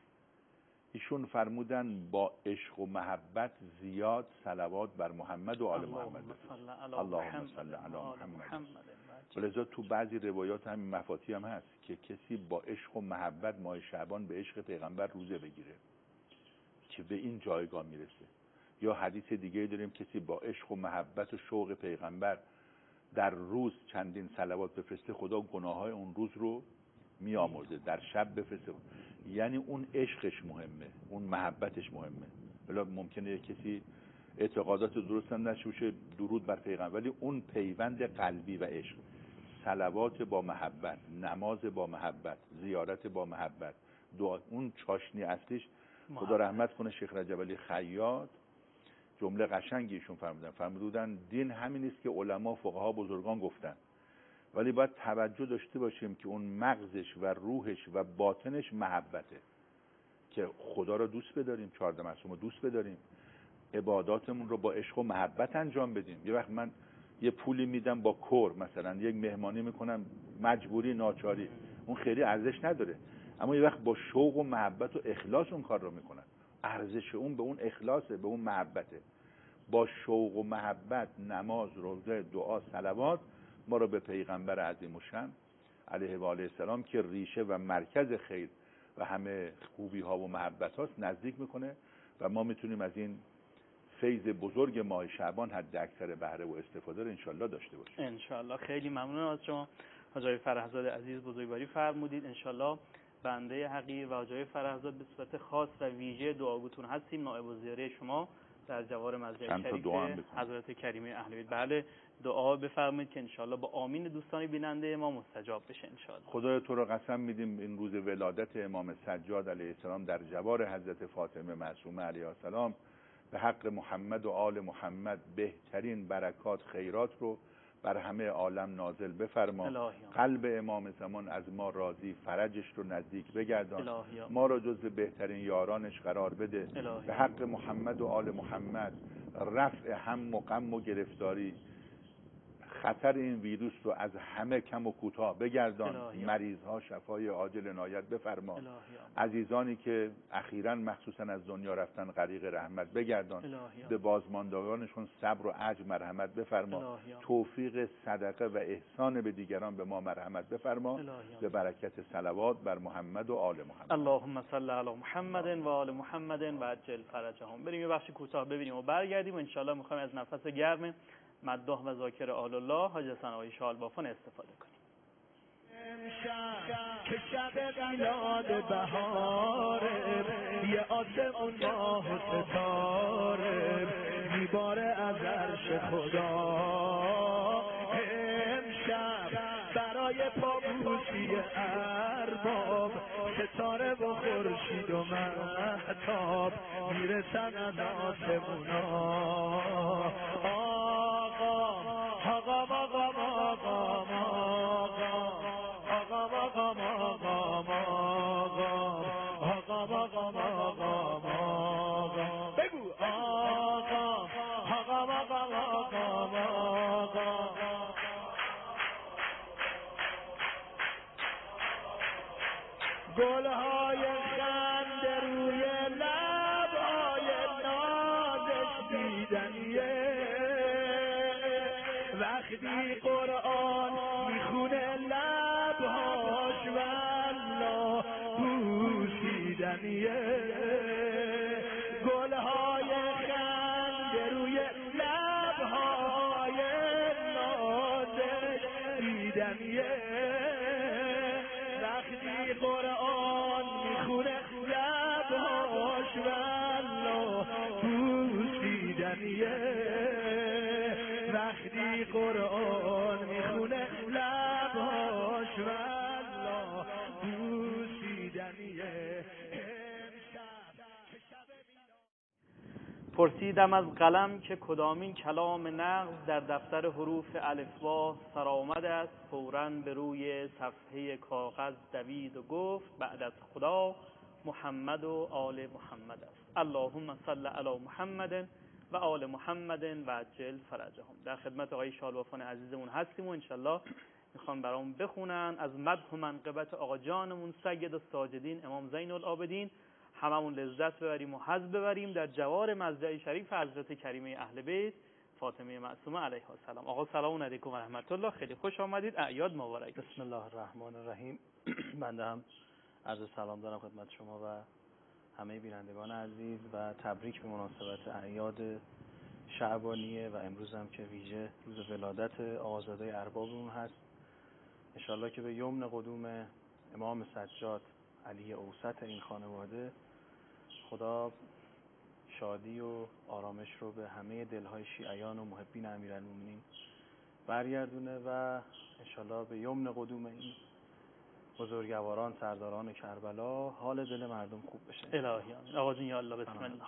ایشون فرمودن با عشق و محبت زیاد صلوات بر محمد و آل محمد بفرست. اللهم صل علی محمد. ولذا تو بعضی روایات همین مفاتی هم هست که کسی با عشق و محبت ماه شعبان به عشق پیغمبر روزه بگیره که به این جایگاه میرسه. یا حدیث دیگه داریم کسی با عشق و محبت و شوق پیغمبر در روز چندین صلوات بفرسته، خدا گناههای اون روز رو میامرزه. در شب بفرسته، یعنی اون عشقش مهمه، اون محبتش مهمه. ولی ممکنه کسی اعتقادات درست هم نشه درود بر پیغمبر، ولی اون پیوند قلبی و عشق، صلوات با محبت، نماز با محبت، زیارت با محبت، دعا، اون چاشنی اصلیش. خدا رحمت کنه شیخ رجب علی خیاط جمله قشنگیشون فرمودن دین همین است که علما فقها بزرگان گفتن، ولی باید توجه داشته باشیم که اون مغزش و روحش و باطنش محبته، که خدا رو دوست بداریم، 14 معصوم رو دوست بداریم، عباداتمون رو با عشق و محبت انجام بدیم. یه وقت من یه پولی میدم با کور، مثلا یک مهمانی میکنم مجبوری ناچاری، اون خیلی ارزش نداره، اما یه وقت با شوق و محبت و اخلاص اون کار رو میکنم، ارزش اون به اون اخلاصه، به اون محبته. با شوق و محبت نماز، روزه، دعا، صلوات ما رو به پیغمبر عظیم الشأن علیه و آله السلام که ریشه و مرکز خیر و همه خوبی ها و محبت هاست نزدیک میکنه و ما میتونیم از این فیض بزرگ ماه شعبان حد اکثر بهره و استفاده رو انشالله داشته باشیم. انشالله. خیلی ممنونم از شما حاج آقای فرهزاد عزیز، بزرگواری فرمودید. انشالله بنده حقیر و حاج آقای فرهزاد به صورت خاص و ویژه دعاگوتون هستیم، نائب الزیاره شما در جوار مسجد شریف حضرت کریمه اهل بیت. بله دعا بفرمایید که انشالله با آمین دوستان بیننده ما مستجاب بشه انشالله. خدای تو رو قسم میدیم این روز ولادت امام سجاد علیه السلام در جوار حضرت فاطمه معصومه علیها السلام به حق محمد و آل محمد بهترین برکات خیرات رو بر همه عالم نازل بفرما. قلب امام زمان از ما راضی، فرجش رو نزدیک بگردان، ما را جز بهترین یارانش قرار بده. به حق محمد و آل محمد رفع هم و غم و گرفتاری، خطر این ویروس رو از همه کم و کوتاه بگردان. مریض ها شفای عاجل عنایت بفرما. عزیزانی که اخیراً مخصوصاً از دنیا رفتن غریق رحمت بگردان. به بازماندگانشون صبر و عجز مرحمت بفرما. توفیق صدقه و احسان به دیگران به ما مرحمت بفرما. به برکت صلوات بر محمد و آل محمد. اللهم صل علی محمد و آل محمد و عجل فرجهم. بریم یه بخش کوتاه ببینیم و برگردیم و ان شاء الله می‌خوایم از نفس گرم مداح و ذاکر آل الله حاج حسن آقای شالبافان استفاده کنیم. امشب که شب میلاد بهاره، یه آسمون ماه ستاره میباره از عرش خدا. امشب برای پابوسی ارباب، ستاره و خورشید و مهتاب میرسن از آسمونا. گلهای خنده روی لبهای نازش دیدنیه وقتی قرآن میخونه لبهاش والله بوسیدنیه گلهای خنده روی لبهای نازش دیدنیه وقتی قرآن میخونه لبهاش والله بوسیدنیه وقتی قرآن میخونه لبهاش والله بوسیدنیه پرسیدم از قلم که کدامین کلام نغز در دفتر حروف الفبا سرآمده است فوراً به روی صفحه کاغذ دوید و گفت بعد از خدا محمد و آل محمد است. اللهم صل علی محمد و آل محمد و عجل فرجهم. در خدمت آقای شالوافان عزیزمون هستیم و انشالله میخوان برامون بخونن از مدح و منقبت آقا جانمون سید الساجدین امام زین العابدین، هممون لذت ببریم و حظ ببریم در جوار مضجع شریف حضرت کریمه اهل بیت فاطمه معصومه علیها السلام. آقا سلام علیکم و رحمت الله، خیلی خوش آمدید، اعیاد مبارک. بسم الله الرحمن الرحیم. بنده هم عرض سلام دارم خدمت شما و همه بینندگان عزیز و تبریک به مناسبت اعیاد شعبانیه و امروز هم که ویژه روز ولادت آقازاده اربابمون هست. انشالله که به یمن قدوم امام سجاد علی اوسط این خانواده خدا شادی و آرامش رو به همه دلهای شیعیان و محبین امیرالمومنین برگردونه و انشالله به یمن قدوم این بزرگواران سرداران کربلا حال دل مردم خوب بشه. الهی آمین. آقا جون یا الله بسم الله.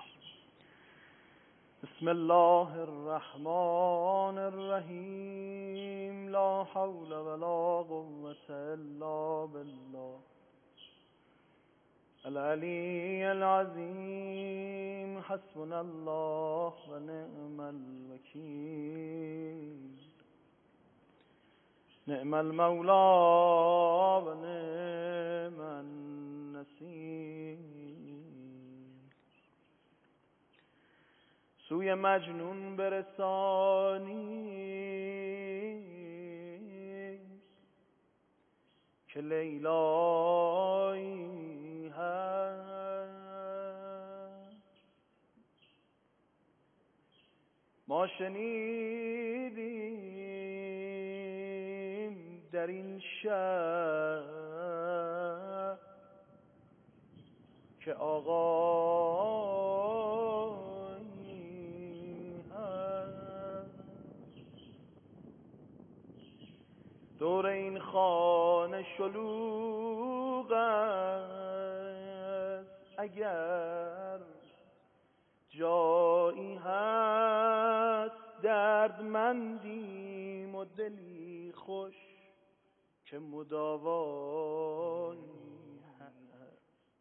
بسم الله الرحمن الرحیم. لا حول ولا قوة الا بالله العلی العظیم. حسبنا الله و نعم الوکیل. نعم المولا و نعم النصیر. سوی مجنون برسانی که لیلایی هست. ما شنیدیم در این شهر که آقایی هست. دور این خانه شلوغ است اگر جایی هست. دردمندیم و دلی خوش که مداوایی هست.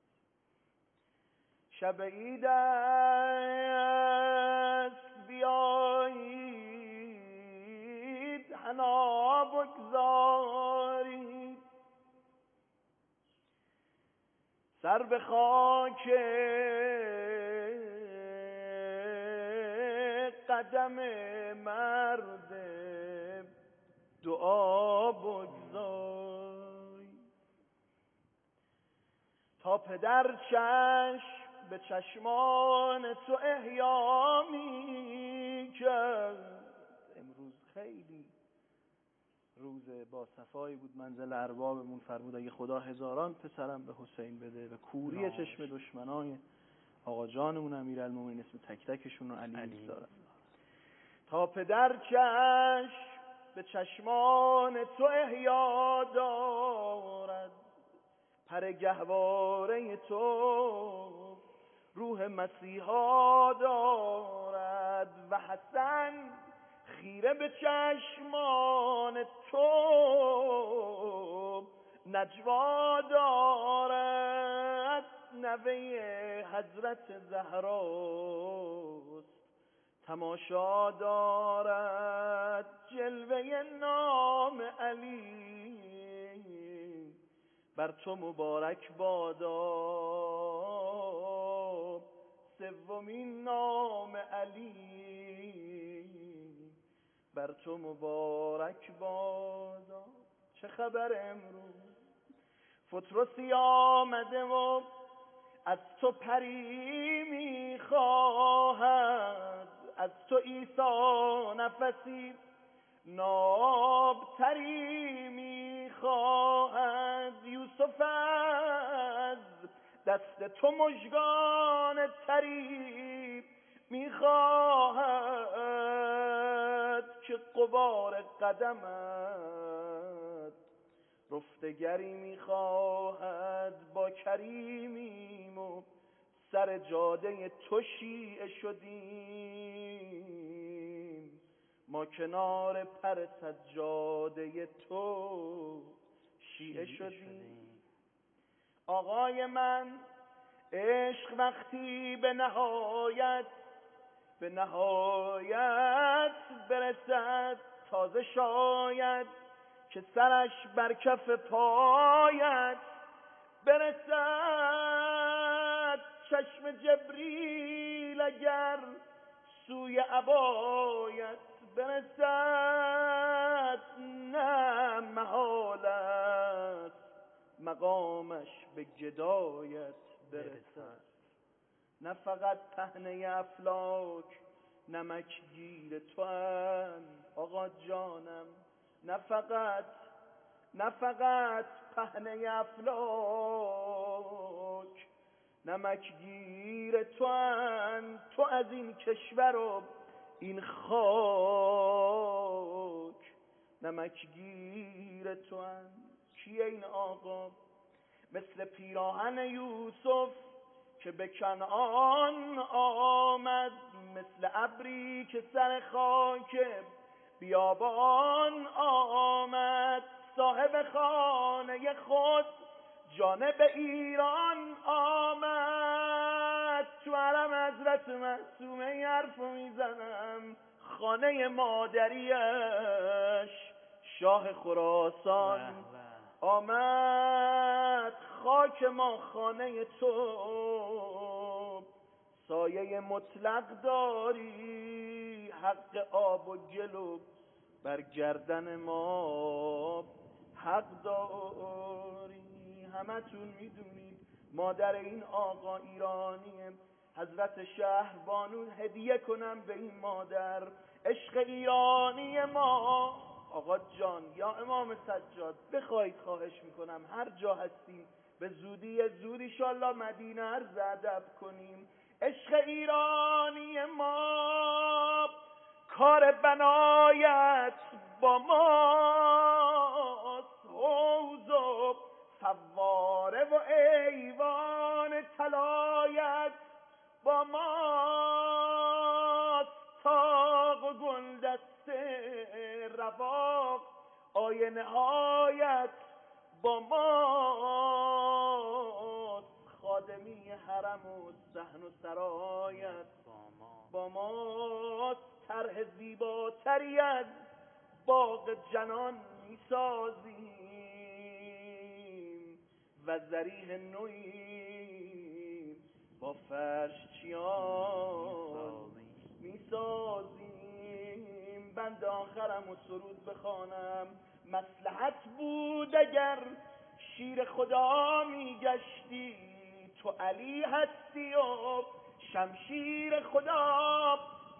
شب عید است بیایید حنا بگذارید سر به خاک قدم مرد دعا بگذارید تا پدر چشم به چشمان تو احیا می کرد. امروز خیلی روز با صفایی بود. منزل اربابمون فرمود اگه خدا هزاران پسرم به حسین بده و کوری چشم دشمنای آقا جانمون امیرالمومنین اسم تک تکشون رو علی دارن. تا پدر چشم به چشمان تو احیا دارد پر گهواره تو روح مسیحا دارد و حسن خیره به چشمان تو نجوا دارد. نوه حضرت زهراست تماشا دارد جلوه نام علی بر تو مبارک بادا سومین نام علی، بر تو مبارک بادا. چه خبر امروز؟ فترسی آمده و از تو پری میخواهد، از تو عیسی نفسی نابتری میخواهد. یوسف از دست تو مژگان تری میخواهد، که غبار قدمت رفتگری میخواهد. با کریمیم و سر جاده تو شیعه شدیم، ما کنار پر سجاده تو شیعه شدیم. آقای من عشق وقتی به نهایت برسد، تازه شاید که سرش بر کف پایت برسد. چشم جبریل اگر سوی عبایت برسد، نه محال است مقامش به گدایت برسد. نه فقط پهنه افلاک نمکگیر تو اند آقا جانم، نه فقط پهنه افلاک نمکگیر تو اند. تو از این کشور و این خاک نمکگیر تو اند. کیه این آقا؟ مثل پیراهن یوسف که به کنعان آمد، مثل ابری که سر خاک بیابان آمد. صاحب خانه خود جانب ایران آمد. تو حرم حضرت معصومه حرفو میزنم، خانه مادریش شاه خراسان آمد. خاک ما خانه تو، سایه مطلق داری، حق آب و گل بر گردن ما حق داری. همتون میدونید مادر این آقا ایرانیه. حضرت شهربانو هدیه کنم به این مادر عشق ایرانی ما. آقا جان یا امام سجاد بخواید خواهش میکنم هر جا هستیم به زودی انشالله مدینه عرض ادب کنیم. عشق ایرانی ما کار بنایت با ماست، حوض و فواره و ایوان طلایت با ماست. تاق و گلدسته رواق آینه هایت با ماست. خادمی حرم و صحن و سرایت با ماست. طرح زیباتری از باغ جنان میسازیم و ذریح نوی با فرش چیان میسازیم. بند آخرم و سرود بخوانم. مصلحت بود اگر شیر خدا میگشتی، تو علی هستی و شمشیر خدا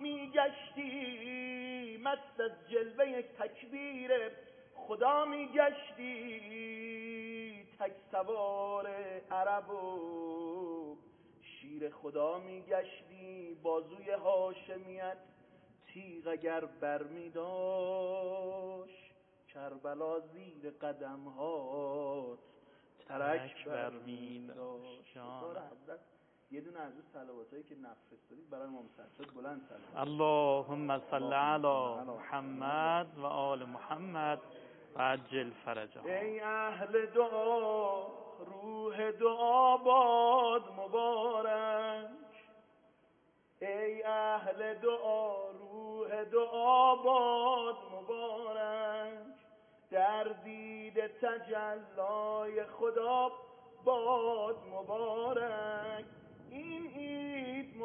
میگشتی. مست از جلوه تکبیر خدا میگشتی، تک سوار عرب و شیر خدا میگشتی. بازوی هاشمیت تیغ اگر برمیداشت، کربلا زیر قدمهات ترک برمیداشت. یه دونه از اون صلواتایی که نفرستادید برای امام سجاد بلند صلوات. اللهم صل علی محمد و آل محمد و عجل فرجهم. ای اهل دعا روح دعا باد مبارک، ای اهل دعا روح دعا باد مبارک. در دید تجلای خدا باد مبارک. این عید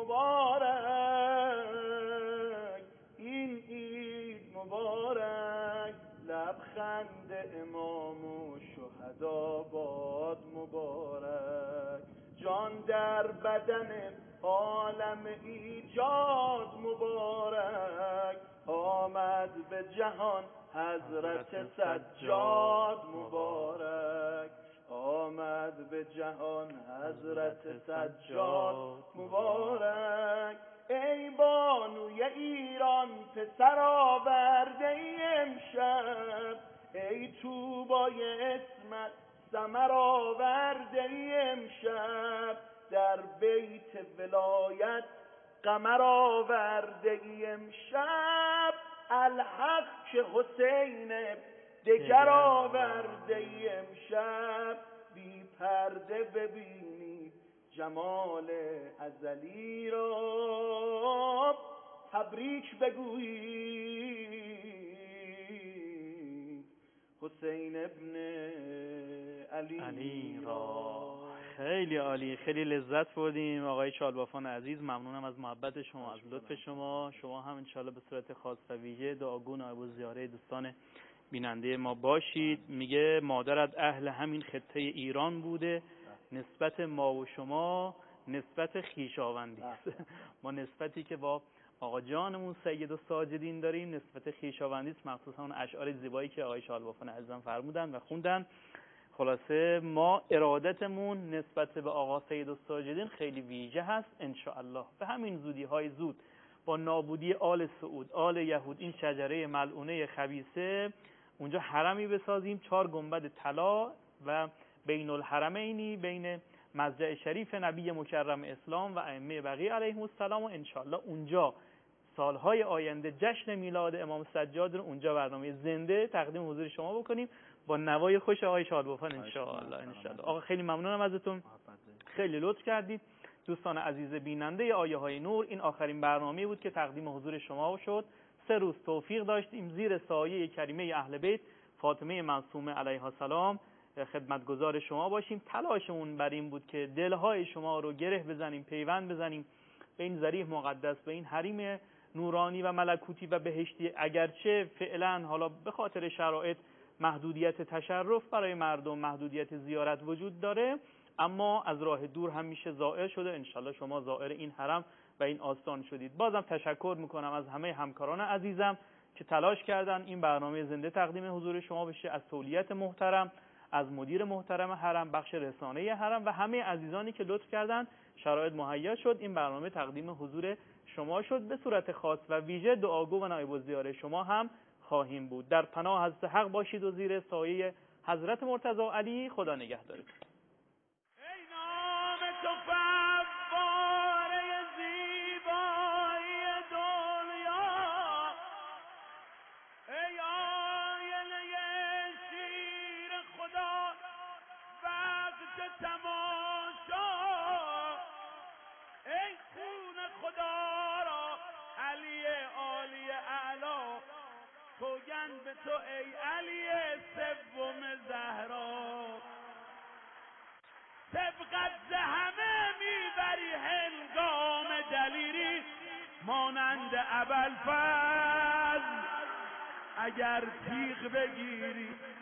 مبارک، این عید مبارک، لبخند امام و شهدا باد مبارک. جان در بدن عالم ایجاد مبارک، آمد به جهان حضرت سجاد مبارک، آمد به جهان حضرت سجاد مبارک. ای بانوی ایران پسر آورده ای امشب، ای طوبای اسمت ثمر آورده ای امشب، در بیت ولایت قمر آورده ای امشب، الحق که حسین دگر آورده ای امشب. بی پرده ببینید جمال ازلی را، تبریک بگویید حسین ابن علی را. خیلی عالی، خیلی لذت بردیم آقای چالبافان عزیز. ممنونم از محبت شما، از لطف شما. شما هم انشالله به صورت خاص و ویژه دعاگو نایب الزیاره دوستان بیننده ما باشید. میگه مادرت اهل همین خطه ایران بوده، نسبت ما و شما نسبت خویشاوندی است. ما نسبتی که با آقا جانمون سید الساجدین داریم نسبت خویشاوندی است، مخصوصا اون اشعار زیبایی که آقای چالبافان عزیزم فرمودن و خوندن. خلاصه ما ارادتمون نسبت به آقا سید الساجدین خیلی ویژه هست. انشاءالله به همین زودی های زود با نابودی آل سعود، آل یهود، این شجره ملعونه خبیثه، اونجا حرمی بسازیم 4 گنبد طلا و بین الحرمینی، بین مسجد شریف نبی مکرم اسلام و ائمه بقیه علیهم السلام، و انشاءالله اونجا سالهای آینده جشن میلاد امام سجاد رو اونجا برنامه زنده تقدیم حضور شما بکنیم با نوای خوش آقای شادبافان انشاءالله. آقا خیلی ممنونم ازتون، خیلی لطف کردید. دوستان عزیز بیننده آیه های نور، این آخرین برنامه بود که تقدیم حضور شما شد. 3 روز توفیق داشتیم زیر سایه کریمه اهل بیت فاطمه معصومه علیها السلام خدمتگزار شما باشیم. تلاشمون بر این بود که دلهای شما رو گره بزنیم، پیوند بزنیم به این ذریح مقدس، به این حریم نورانی و ملکوتی و بهشتی. اگرچه فعلا حالا به خاطر شرایط محدودیت تشرف برای مردم، محدودیت زیارت وجود داره، اما از راه دور هم میشه زائر شده. انشالله شما زائر این حرم و این آستان شدید. بازم تشکر میکنم از همه همکاران عزیزم که تلاش کردن این برنامه زنده تقدیم حضور شما بشه، از تولیت محترم، از مدیر محترم حرم، بخش رسانه حرم و همه عزیزانی که لطف کردن شرایط مهیا شد این برنامه تقدیم حضور شما شد. به صورت خاص و ویژه دعاگو و نایب الزیاره شما هم خواهیم بود. در پناه حضرت حق باشید و زیر سایه حضرت مرتضی علی. خدا نگهدارتون. ای نام تو فواره زیبایی دنیا، ای آینه شیر خدا وقت تماشا، ای خون خدا را علی عالی اعلا، سوگند به تو ای علی سوم زهرا، سبقت همه میبری هنگام دلیری، مانند ابوالفضل اگر تیغ بگیری